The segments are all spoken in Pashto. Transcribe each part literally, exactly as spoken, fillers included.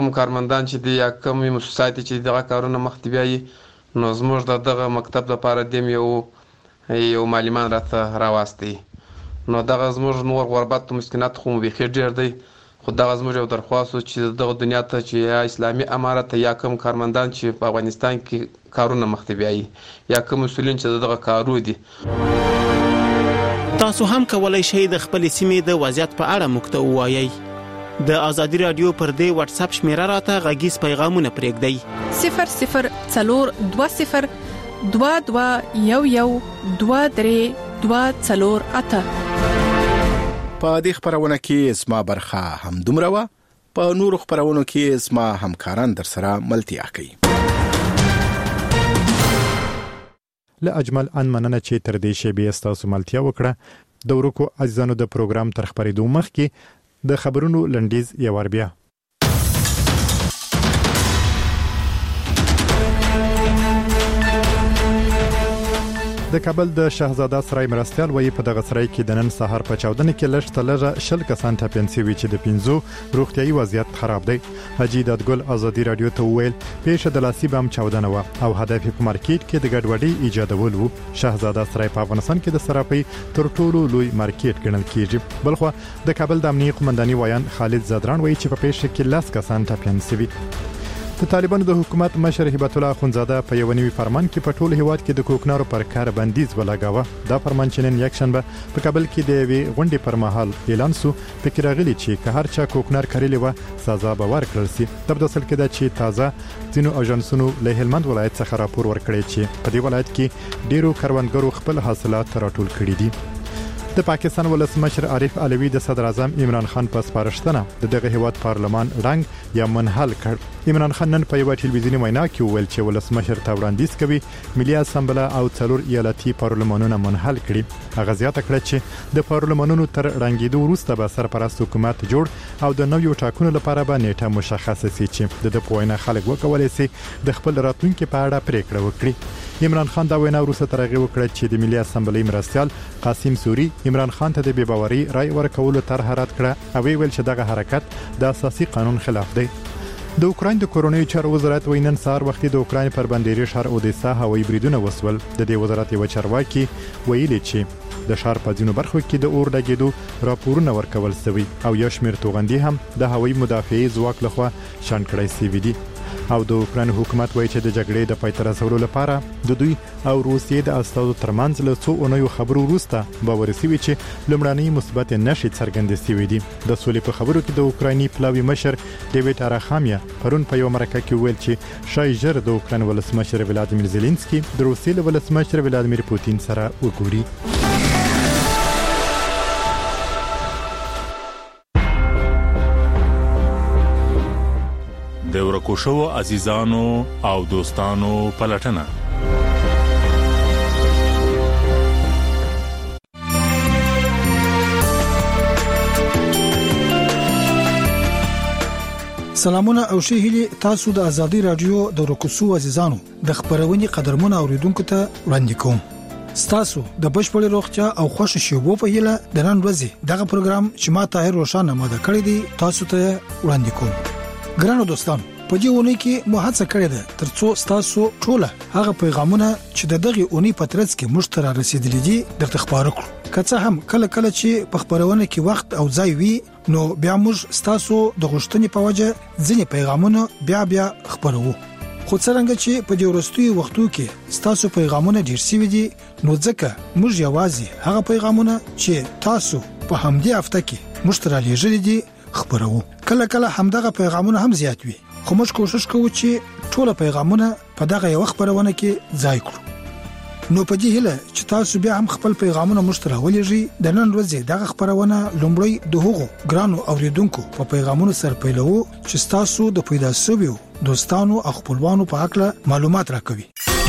کوم کارمندان چې دی یا کوم مؤسسات چې دغه کارونه مخ ته بیایي نو زموږ د دغه مکتب لپاره د یو یو معلمان راته راوستي نو دغه زموږ نور غربت او مسکینات خو بيخي ډېر دی خو دغه زموږ یو درخواست چې دغه دنیا ته چې یا اسلامي امارت یا کوم کارمندان چې په افغانستان کې کارونه مخ ته بیایي یا کوم مسؤلین چې دغه کارو دي. تاسو هم کولای شئ د خپل سیمې د وضعیت په اړه موږ ته ووایئ. د ازادي رادیو پر دې واتس اپ شمیره راته غږیز پیغامونه پرېږدئ صفر صفر څلور دوه صفر دوه دوه یو یو دوه درې دوه څلور اته. په دې خبرونه کې اسما برخه هم دومره وه. په نورو خبرونو کې اسما همکاران در سره ملتیا کوي. له اجمل ان مننه چې تر دې شی تاسو ملتیا وکړه. د ورکو عزیزانو د پروګرام تر خبرېدو مخکې د خبرونو لنډیز یو ور بیا. د کابل د شاهزاده سرای مرستيال وایي په دغه سرای کې د نن سهار په چاودنه کې لږ تلغه شل کسان ټاپین سوي چې د پنځو روغتيایي وضعیت خراب دی. حاجی دادګل ازادي رادیو ته ویل پیښه د لاسي بم چاودنه و او هدف په مارکیټ کې د ګډوډۍ ایجادول وو. شاهزاده سرای په افغانستان کې د صرافي تر ټولو لوی مارکیټ ګڼل کیږي. بلخو د کابل د امنیه قومنداني وایان خالد زادران وایي چې په پیښه کې لاس کسان ټاپین سوي. د طالبانو د حکومت مشر هبت الله اخونزاده په یو نوي فرمان کې په ټول هیواد کې د کوکنارو پر کار بندیز ولګاوه. دا فرمان چې نن یک شنبه په کابل کې د وی غونډې پر مهال اعلان شو پکې راغلي چې که هر چا کوکنار کړلی و سزا به ورکړل شي. د بدسل کې دا چې تازه ځینو اژانسونو له هلمند ولایت څخه راپور ورکړی چې په دې ولایت کې ډیرو کروندګرو خپل حاصلات راټول کړي دي. د پاکستان ولسمشر عارف علوی د صدر اعظم عمران خان په سپارښتنه د دغه هیواد پارلمان رنګ یا منحل کړ. عمران خان نن په یو ټلویزیونی وینا کې وویل چې ولسمشر ته وړاندیز کوي ملي اسمبلی او څلور ایالتي پارلمانونه منحل کړي. هغه زیاته کړه چې د پارلمانونو تر رنګیدو وروسته به سرپرست حکومت جوړ او د نویو ټاکنو لپاره به نیټه مشخصه شي چې د پوینه خلک وکولای شي د خپل راتلونکو په اړه پریکړه وکړي. عمران خان دا وینا وروسته ترغه وکړه چې د ملي اسمبلی مرستيال قاسم سوري عمران خان ته د بې باوري رای ورکولو طرح رد کړه او ویل چې دغه حرکت د اساسي قانون خلاف دی. د اوکراین د کورونی چارو وزارت وینن سار وختي د اوکراین پر بندري شهر اودیسا هوایي بریدونه وسول. د دې وزارت یو چارواکي ویلي چې د شهر په ځینو برخو کې د اور لګیدو راپورونه ورکول شوی او یو شمېر توغندي هم د هوایي مدافعي ځواک لخوا شان کړی شوی دي. او د اوکراین حکومت وایي چې د جګړې د پای ته رسولو لپاره د دوی او روسیې د استازو ترمنځ له څو اونیو خبرو وروسته باور شوی چې لومړنۍ مثبت نښې څرګندې شوې دي. د سولې په خبرو کې د اوکرایني پلاوي مشر ډیویډ اراخامیا پرون په یو مرکه کې ویل چې شای ژر د اوکراین ولسمشر ولادیمیر زيلنسکي د روسیې ولسمشر ولادیمیر پوتین سره وګوري. د ورکو شو عزیزانو او دوستانو پلټنه. سلامونه او ښه هیلي تاسو د ازادي رادیو د ورکو شو عزیزانو د خبرونې قدرمن اوریدونکو ته وړاندې کوم. ستاسو د بشپړ روغتیا او خوشو شوبو په هیله د نن ورځې دغه پروګرام چې ما طاهر روشانه ماده کړی دی تاسو ته وړاندې کوم. ګرانو دوستانو په دې ونې کې مو هڅه کړې ده ترڅو تاسو ټول هغه پیغامونه چې د دغه اونۍ په ترڅ کې مشترک رسیدلې دي درته خبرو کړو. که څه هم کله کله چې په خبرونه کې وخت او ځای وي نو بیا موږ تاسو د غوښتنې په وجه ځینې پیغامونه بیا بیا خبرو. خو څنګه چې په دې ورستوي وختو کې تاسو پیغامونه ډیر سوي دي نو ځکه موږ یوازې هغه پیغامونه چې تاسو په همدې هفته کې مشترک لېږلي دي خبرو. کله کله همدغه پیغامونه هم زیات وي خو موږ کوشش کوو چې ټول پیغامونه په دغه یو خبرونه کې ځای کړو. نو په دې هیله چې تاسو بیا هم خپل پیغامونه مشترک ولېږئ د نن ورځې دغه خبرونه لومړی د هغو ګرانو اوریدونکو په پیغامونو سره پیلوو چې تاسو د پیدا شویو دوستانو او خپلوانو په اړه معلومات راکوي.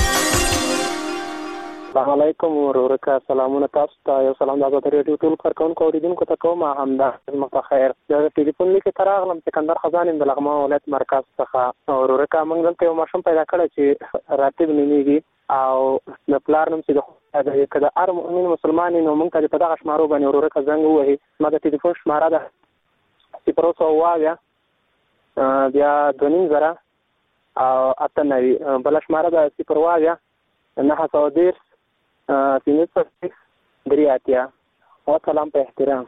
السلام علیکم ورورکه سلامونه تاسو ته یو سلام د ازادي رادیو ټول کارکونکو اوریدونکو ته کوم همدا مخه خیر. د ټلیفون لیکه تراغلم سکندر خزان د لغمان ولایت مرکز څخه ورورکه موږ دلته یو ماشوم پیدا کړی چې راتب نومیږي او د پلار نوم چې د کده ار مؤمن مسلمان نو موږ ته په دغه شمارو باندې ورورکه زنګ وهي. ما د ټلیفون شماره ده صفر صفر وایا بیا دوه نیم زره او اته نوي. بله شماره ده صفر اویا نهه سوه دېرش پنځه څلوېښت درې اتیا. سلام په احترام.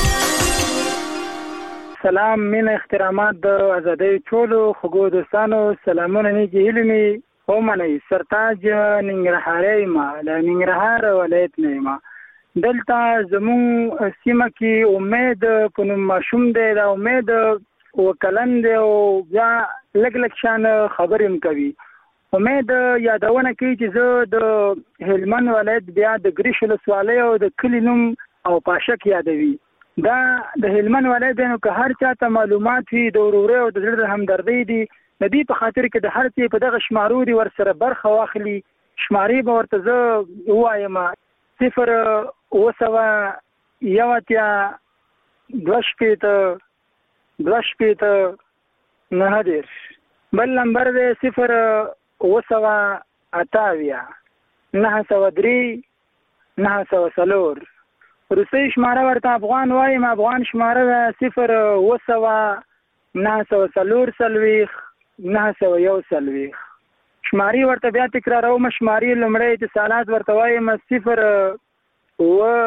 سلام، مینه، احترامات د ازادۍ ټولو خوږو دوستانو. سلامونه نیږي هیلې مې ومنئ. سرتاج ننګرهاری یم، له ننګرهار ولایت نه یم. دلته زموږ سیمه کې امید په نوم ماشوم دی. دا امید اوه کلن دی او بیا لږ لږ شان خبرې هم کوي. امید یادونه کوي چې زه د هلمند ولایت بیا د ګریش ولسوالۍ او د کلي نوم او پاشک یادوي. دا د هلمند ولایت دی، نو که هر چا ته معلومات وي د ورورۍ او د زړه د همدردۍ دي، د دې په خاطر کې د هر څه په دغه شمارو دي ورسره برخه واخلي. شمارې به ورته زه ووایم: صفر اوه سوه یو اتیا دوه شپېته دوه شپېته نهه دېرش. بل نمبر دی صفر اوه سوه اته اویا نهه سوه درې نهه سوه څلور. روسۍ شماره ورته افغان وایم. افغان شماره ده صفر اوه سوه نهه سوه څلور څلوېښت نهه سوه یو څلوېښت. شمارې ورته بیا تکراروم. شمارې لومړی اتصالات ورته وایم: صفر اوه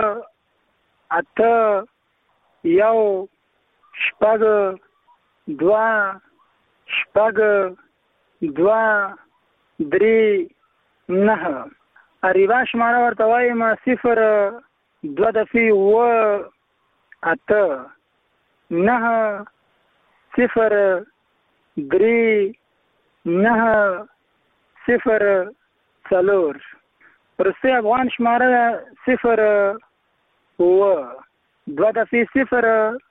اته یو شپږ دوه شپږ دوه درې نهه. اریبا شماره ورته وایم: صفر دوه دفعې اوه اته نهه صفر درې نهه صفر څلور. روسۍ افغان شماره صفر اوه دوه دفعې صفر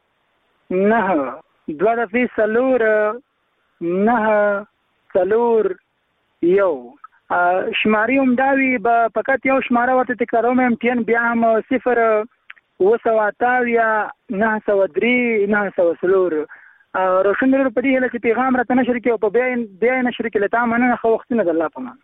نهه دوه دفعې څلور نهه څلور یو. شمارې هم دا وي، به فقط یو شماره ورته تکراروم. امتیان بیا هم صفر اوه سوه اته اویا نهه سوه درې نهه سوه څلور. روشن ورور په دې هیله چې پیغام راته نشر کړي او په بیا بیا یې نشر کړي. له تا مننه، ښه وختونه د الله په امان.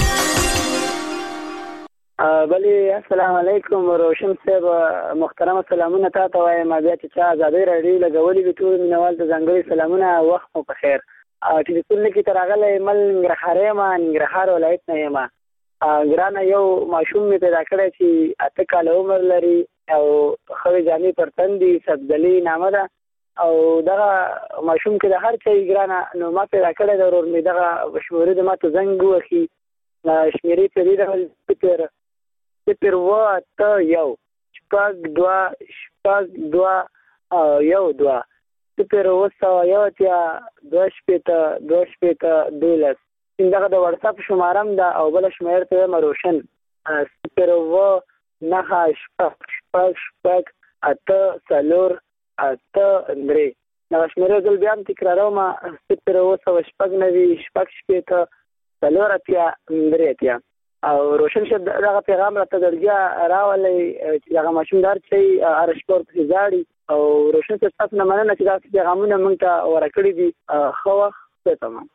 بلې السلام علیکم روشن صاحب، محترمه سلامونه تا ته وایم. بیا چې چا ازادۍ راډیو لګولي وي ټول مینوال ته ځانګړي سلامونه. وخت مو په خیر. ټلیفون کې ته راغلی مل ننګرهاری یم، ننګرهار ولایت نه یم. ګرانه یو ماشوم مې پیدا کړی چې اته کاله عمر لري او ښه جامې پر تن دي، سبدلي نامه ده. او دغه ماشوم کې د هر چا ګرانه نو ما پیدا کړی د ورور مې دغه شمېرې د ما ته زنګ ووهي. شمېرې په دې ډول صفر صفر اوه اته یو شپږ دوه شپږ دوه یو دوه صفر اوه سوه یو اتیا دوه شپېته دوه شپېته دولس. دغه د وټساپ شماره هم ده. او بله شمېر ته وایم روشن صفر اوه نهه شپږ شپږ شپږ اته څلور اته درې. دغه شمېرې زه بیا هم تکراروم: صفر اوه سوه شپږ نوي شپږ شپېته څلور اتیا درې اتیا. او روشن صاحب دغه پیغام راته درجه راولی چې دغه ماشوم د هر چی هره شپه ورپسې ژاړي. او روشن صاحب ستاسو نه مننه چې داسې پیغامونه موږ ته ورکړي دي. ښه وخت. تمام.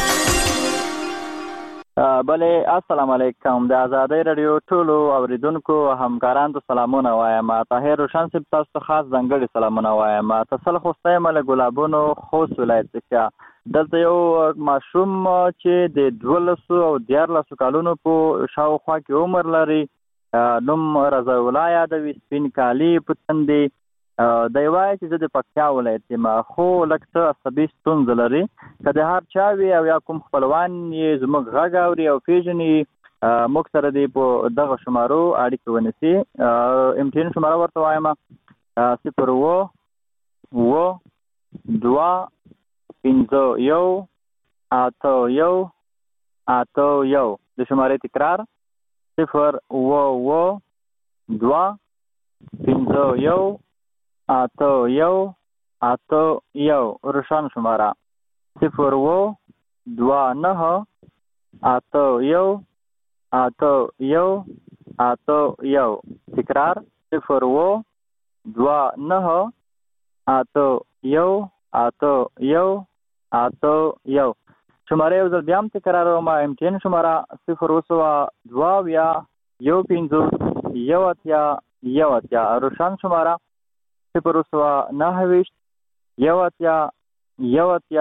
بلې السلام علیکم. د ازادۍ راډیو ټولو اوریدونکو همکارانو ته سلامونه وایم. طاهر روشن صاحب تاسو ته خاص ځانګړي سلامونه وایم. تسل خوسته یم له ګلابونو خوست ولایت څخه. دلته یو ماشوم چې د دولسو او دیارلسو کالونو په شاوخوا کې عمر لري، نوم رضا الله یادوي، سپین کالي په تن دي. دی وایي چې زه د پکتیا ولایت یم، خو لږ څه عصبي ستونزه لري. که د هر چا وي او یا کوم خپلوان یې زموږ غږ اوري او پېژني، موږ سره دې په دغه شمارو اړیکې ونیسي. امتحان شماره ورته وایم: صفر اوه اوه دوه پنځه یو اته یو اته یو. د شمارې تکرار: صفر اوه اوه دوه پنځه یو اته یو اته یو. روشن شماره: صفر اوه دوه نهه اته یو اته یو اته یو. تکرار: صفر اوه دوه نهه اته یو اته یو اته یو. شماره یو ځل بیا هم تکراروم. امتحان شماره صفر اوه سوه دوه اویا یو پنځوس یو اتیا یو اتیا. روشن شماره صفر اوه سوه نهه ویشت یو اتیا یو اتیا